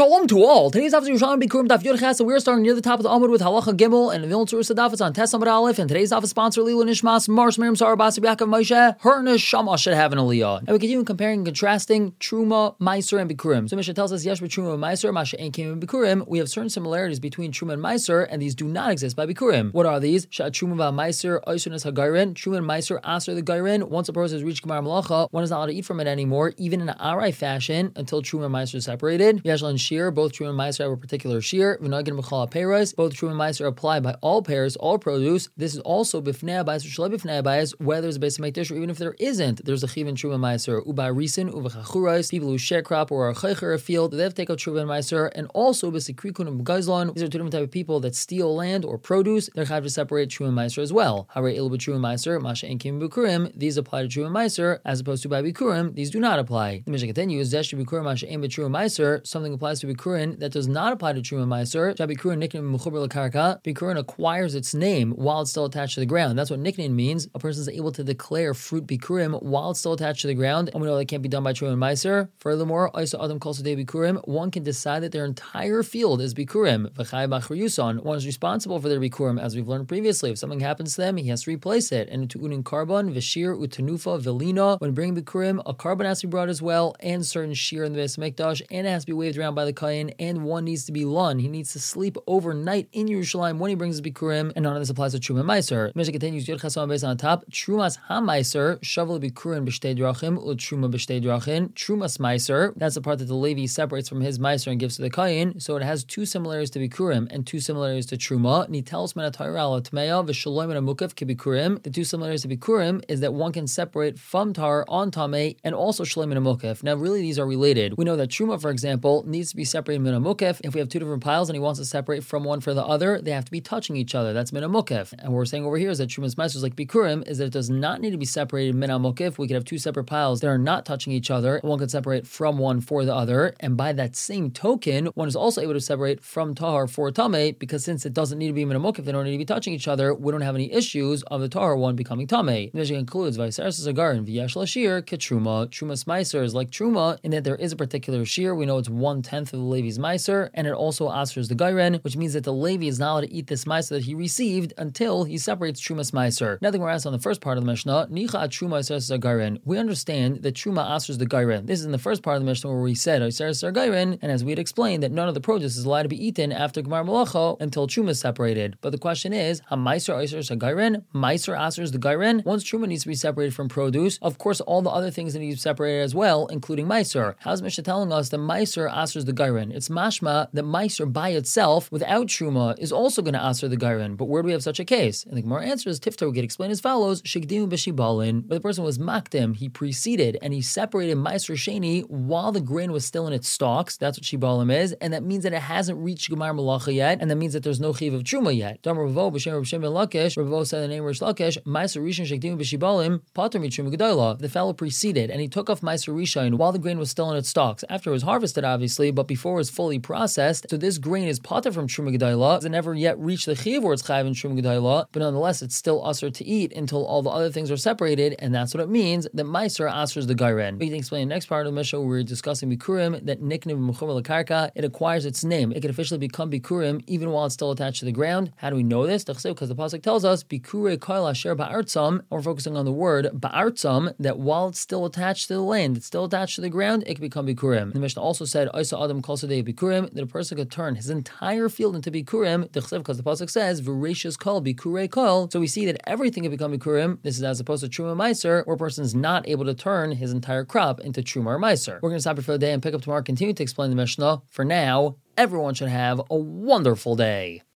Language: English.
Shalom to all. Today's Daf is Yerushalayim Bikurim Daf Yud Ches. We're starting near the top of the Amud with Halacha Gimel and the Vilna Tzurus Daf. It's on Tes Amud Aleph, and today's Daf is sponsored Lilu Nishmas Mars Miriam Sarah Basib Yaakov Moshe. Her neshama should have an aliyah. And we continue comparing and contrasting Truma, Meiser, and Bikurim. So Mishnah tells us Yesh Truma and Meiser, Masha Ein Kim and Bikurim. We have certain similarities between Truma and Meiser, and these do not exist by Bikurim. What are these? Shat Truma va Meiser Oisunas Hagairin. Truma and Meiser Aser the Gairin. Once a person has reached Gemar Malacha, one is not allowed to eat from it anymore, even in an Arai fashion, until Truma and Meiser are separated. Yashlan Shir, both Truma and Meiser have a particular shear. V'nagin Mechala Peiros, both Truma and Meiser apply by all pairs, all produce. This is also Bifnei Abayis or Shalai Bifnei Abayis, whether there's a base of Mekdesh or even if there isn't. There's a Chiv in Truma and Meiser. Uba Risin, Uba Chachurais, people who share crop or are Chaycher a field, they have to take out Truma and Meiser, and also B'Sikrikun and B'Gazlon. These are two different type of people that steal land or produce. They're have to separate Truma and Meiser as well. Hare Il B'Truma and Meiser, Masha Ein Kim B'Kurim. These apply to Truma and Meiser, as opposed to by Bikurim, these do not apply. The Mishnah continues, Zesh Bikurim Masha Ein B'Truma and Meiser. Something applies to Bikurim that does not apply to Truma and Meiser. Bikurim nickname Mechuber L'Karka. Bikurim acquires its name while it's still attached to the ground. That's what nickname means. A person is able to declare fruit Bikurim while it's still attached to the ground, and we know that can't be done by Truma and Meiser. Furthermore, Isa Adam calls today Bikurim. One can decide that their entire field is Bikurim. V'chai Bachar Yuson. One is responsible for their Bikurim, as we've learned previously. If something happens to them, he has to replace it. And to unin carbon, Vishir, Utanufa, Velina. When bringing Bikurim, a carbon has to be brought as well, and certain shear in the Beis Mikdash, and it has to be waved around by the Kayin, and one needs to be lun. He needs to sleep overnight in Yerushalayim when he brings his Bikurim, and none of this applies to Truma and Meiser. Mishnah continues, Yod Chasam based on top, Trumas ha-Meiser, Shavel Bikurim b'shtei drachim, Truma b'shtei drachin, Trumas Meiser, that's the part that the Levi separates from his Meiser and gives to the Kayin, so it has two similarities to Bikurim, and two similarities to Truma. Nitelos men ha-Torah ala Tmeya, v'shalom men ha-Mukaf ki-Bikurim. The two similarities to Bikurim is that one can separate from Tar on Tameh, and also Shalom men ha-Mukaf. Now really these are related. We know that Truma, for example, needs to be separated min ha-Mukaf. If we have two different piles and he wants to separate from one for the other, they have to be touching each other. That's min ha-Mukaf. And what we're saying over here is that Trumas Meiser is like Bikurim, is that it does not need to be separated min ha-Mukaf. We could have two separate piles that are not touching each other. One could separate from one for the other. And by that same token, one is also able to separate from Tahar for Tameh, because since it doesn't need to be min ha-Mukaf, they don't need to be touching each other, we don't have any issues of the Tahar one becoming Tameh. The Mishnah concludes, Vayseres Zagarin, V'yesh Lashir, Ketruma. Trumas Meiser is like Truma in that there is a particular shear. We know it's 1/10 of the Levi's Meiser, and it also answers the Gairen, which means that the Levi is not allowed to eat this Meiser that he received until he separates Trumas Meiser. Nothing we're asked on the first part of the Mishnah, Nicha Truma Iseres Gairen. We understand that Truma answers the Gairen. This is in the first part of the Mishnah where we said Iseres Gairen, and as we had explained that none of the produce is allowed to be eaten after Gemar Malacha until Truma is separated. But the question is, Ha Meiser Iseres Gairen? Meiser answers the Gairen? Once Truma needs to be separated from produce, of course all the other things that need to be separated as well, including Meiser. How's Mishnah telling us that Meiser answers the Gairen? It's mashma that Meiser by itself, without Truma, is also going to answer the Gairen. But where do we have such a case? And the Gemara answers, Tiftar we get explained as follows, Shigdimu b'shibalin. But the person was makdim, he preceded, and he separated Meiser Sheni while the grain was still in its stalks. That's what shibalim is, and that means that it hasn't reached Gemar Malacha yet, and that means that there's no chiv of Truma yet. Dam Ravo b'shem Rav Shimon ben Lakish, Ravo said the name Rish Lakish, Meiser Rishon Shigdimu b'shibalim, pater mitruma gedola. The fellow preceded, and he took off Meiser Rishon while the grain was still in its stalks. After it was harvested, obviously, but before it was fully processed, so this grain is pater from Truma gedola. It never yet reached the chiv where it's chayav in Truma gedola, but nonetheless, it's still usher to eat until all the other things are separated, and that's what it means that Meiser answers the Gairen. We can explain the next part of the Mishnah where we're discussing Bikurim, that nickname Mechuber L'Karka, it acquires its name. It can officially become Bikurim even while it's still attached to the ground. How do we know this? Because the pasuk tells us Bikure Koil Asher Ba'artzam, and we're focusing on the word Ba'artzam, that while it's still attached to the land, it's still attached to the ground, it can become Bikurim. The Mishnah also said Isa Adam calls today Bikurim, that a person could turn his entire field into Bikurim, because the pasuk says V'reishis Kol Bikure Kol. So we see that everything can become Bikurim. This is as opposed to Truma Meiser, where a person is not able to turn his entire crop into Truma or Meiser. We're going to stop here for the day and pick up tomorrow, continue to explain the Mishnah. For now, everyone should have a wonderful day.